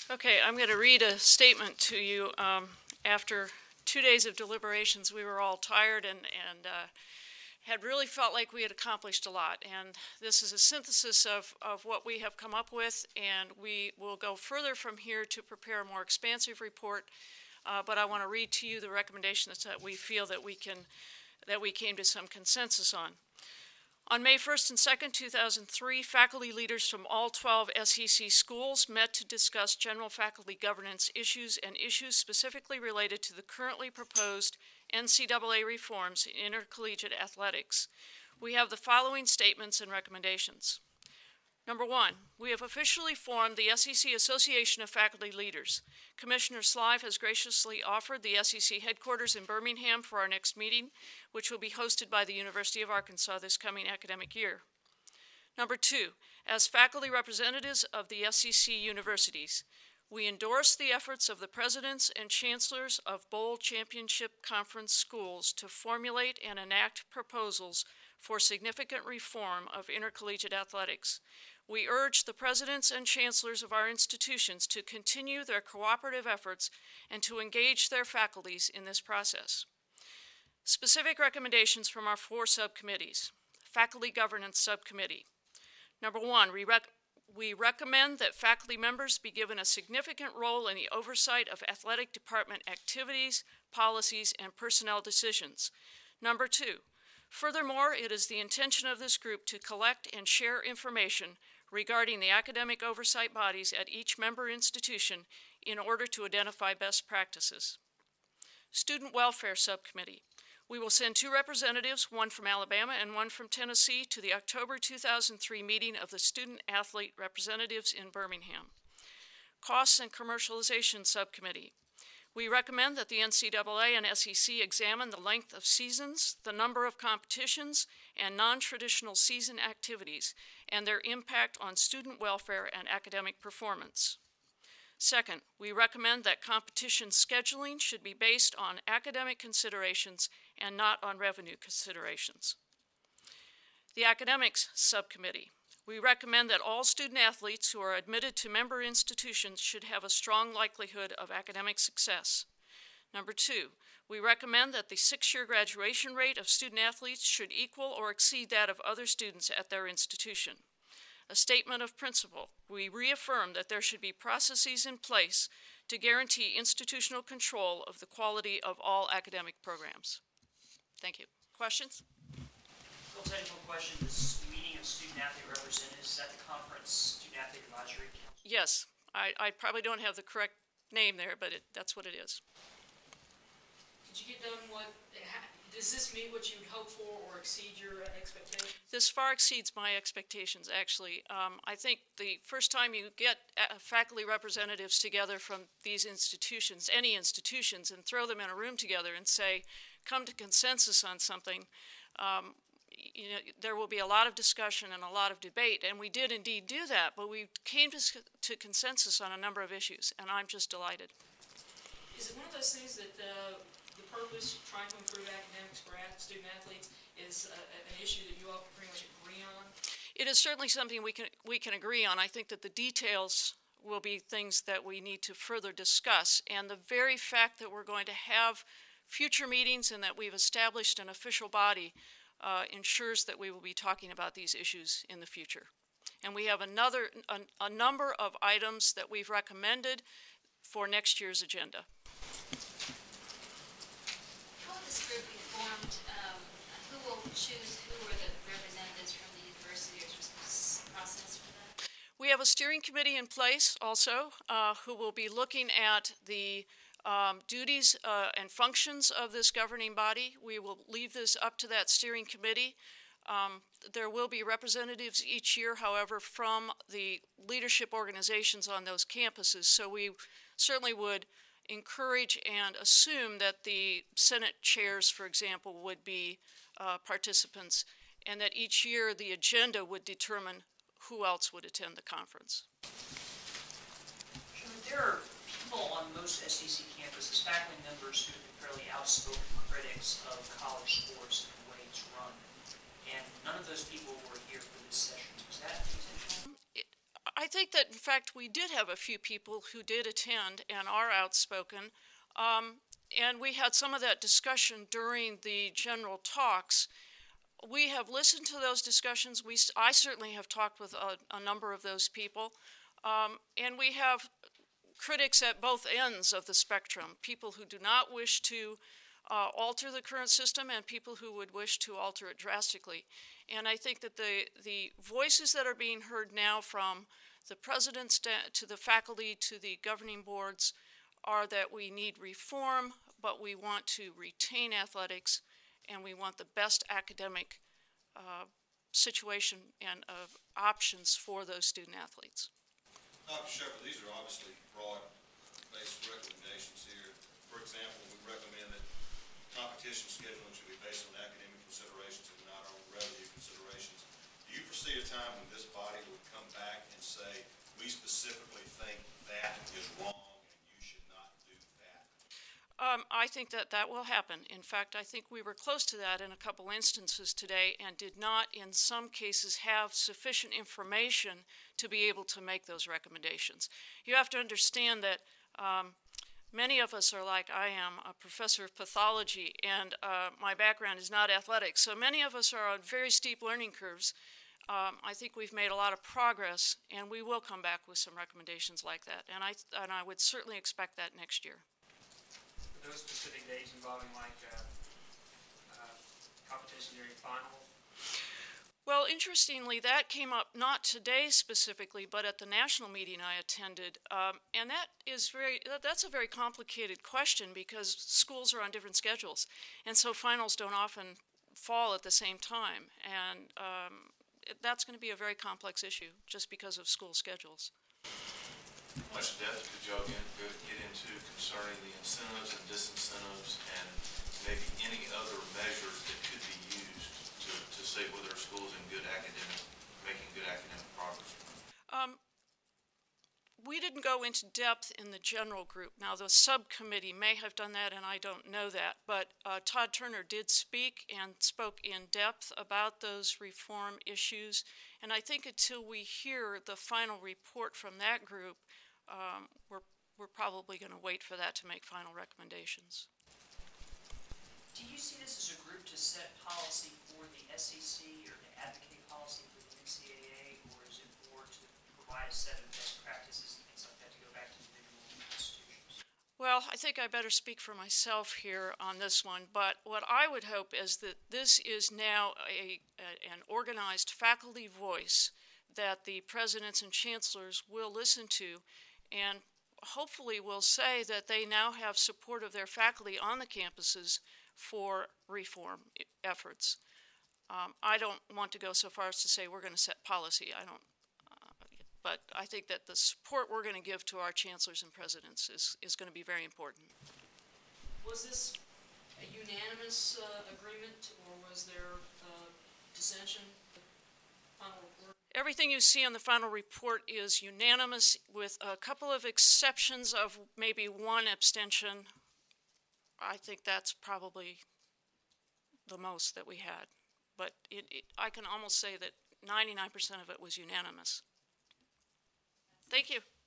Okay, I'm going to read a statement to you. After 2 days of deliberations, we were all tired and had really felt like we had accomplished a lot. And this is a synthesis of what we have come up with, and we will go further from here to prepare a more expansive report. But I want to read to you the recommendations that we feel that we came to some consensus on. On May 1st and 2nd, 2003, faculty leaders from all 12 SEC schools met to discuss general faculty governance issues and issues specifically related to the currently proposed NCAA reforms in intercollegiate athletics. We have the following statements and recommendations. Number one, we have officially formed the SEC Association of Faculty Leaders. Commissioner Slive has graciously offered the SEC headquarters in Birmingham for our next meeting, which will be hosted by the University of Arkansas this coming academic year. Number two, as faculty representatives of the SEC universities, we endorse the efforts of the presidents and chancellors of bowl championship conference schools to formulate and enact proposals for significant reform of intercollegiate athletics. We urge the presidents and chancellors of our institutions to continue their cooperative efforts and to engage their faculties in this process. Specific recommendations from our 4 subcommittees. Faculty Governance Subcommittee. Number one, we recommend that faculty members be given a significant role in the oversight of athletic department activities, policies, and personnel decisions. Number two, furthermore, it is the intention of this group to collect and share information regarding the academic oversight bodies at each member institution in order to identify best practices. Student Welfare Subcommittee. We will send 2 representatives, one from Alabama and one from Tennessee, to the October 2003 meeting of the Student Athlete Representatives in Birmingham. Costs and Commercialization Subcommittee. We recommend that the NCAA and SEC examine the length of seasons, the number of competitions, and non-traditional season activities, and their impact on student welfare and academic performance. Second, we recommend that competition scheduling should be based on academic considerations and not on revenue considerations. The Academics Subcommittee. We recommend that all student athletes who are admitted to member institutions should have a strong likelihood of academic success. Number two, we recommend that the 6-year graduation rate of student athletes should equal or exceed that of other students at their institution. A statement of principle. We reaffirm that there should be processes in place to guarantee institutional control of the quality of all academic programs. Thank you. Questions? Full technical question. This meeting of student athlete representatives, is that the conference Student Athlete Advisory Council? Yes. I probably don't have the correct name there, but that's what it is. Did you get done does this meet what you would hope for or exceed your expectations? This far exceeds my expectations, actually. I think the first time you get faculty representatives together from these institutions, any institutions, and throw them in a room together and say, come to consensus on something, there will be a lot of discussion and a lot of debate, and we did indeed do that, but we came to consensus on a number of issues, and I'm just delighted. Is it one of those things that the purpose, trying to improve academics for student athletes, is an issue that you all can pretty much agree on? It is certainly something we can agree on. I think that the details will be things that we need to further discuss, and the very fact that we're going to have future meetings and that we've established an official body ensures that we will be talking about these issues in the future. And we have a number of items that we've recommended for next year's agenda. How will this group be formed? Who will choose who are the representatives from the university, or is there a process for that? We have a steering committee in place also who will be looking at the duties and functions of this governing body. We will leave this up to that steering committee. There will be representatives each year, however, from the leadership organizations on those campuses, so we certainly would encourage and assume that the Senate chairs, for example, would be participants, and that each year the agenda would determine who else would attend the conference. There are people on most SEC campuses, faculty members, who have been fairly outspoken critics of college sports and the way it's run, and none of those people were here for this session. Was that intentional? I think that, in fact, we did have a few people who did attend and are outspoken. And we had some of that discussion during the general talks. We have listened to those discussions. I certainly have talked with a number of those people. And we have critics at both ends of the spectrum, people who do not wish to alter the current system and people who would wish to alter it drastically. And I think that the voices that are being heard now from the presidents to the faculty to the governing boards are that we need reform, but we want to retain athletics and we want the best academic situation and options for those student athletes. Dr. Shepard, these are obviously broad-based recommendations here. For example, we recommend that competition scheduling should be based on academic considerations and not on revenue considerations. Do you foresee a time when this body would come back and say, we specifically think that is wrong and you should not do that? I think that will happen. In fact, I think we were close to that in a couple instances today and did not, in some cases, have sufficient information to be able to make those recommendations. You have to understand that many of us are like I am, a professor of pathology, and my background is not athletics. So many of us are on very steep learning curves. I think we've made a lot of progress, and we will come back with some recommendations like that. And I would certainly expect that next year. Those specific days involving like competition during finals? Well, interestingly, that came up not today specifically, but at the national meeting I attended, and that's a very complicated question because schools are on different schedules, and so finals don't often fall at the same time, and that's going to be a very complex issue just because of school schedules. How much depth could y'all get into concerning the incentives and disincentives and maybe any other measures that could be used to say whether a school is making good academic progress? We didn't go into depth in the general group. Now, the subcommittee may have done that, and I don't know that, but Todd Turner did speak and spoke in depth about those reform issues, and I think until we hear the final report from that group, we're probably going to wait for that to make final recommendations. Do you see this as a group to set policy for the SEC or to advocate policy for the NCAA, or is it more to provide a set of best practices and things like that to go back to individual institutions? Well, I think I better speak for myself here on this one, but what I would hope is that this is now an organized faculty voice that the presidents and chancellors will listen to, and hopefully will say that they now have support of their faculty on the campuses for reform efforts. I don't want to go so far as to say we're going to set policy. But I think that the support we're going to give to our chancellors and presidents is going to be very important. Was this a unanimous agreement, or was there dissension? Final report? Everything you see on the final report is unanimous with a couple of exceptions of maybe one abstention. I think that's probably the most that we had. But I can almost say that 99% of it was unanimous. Thank you.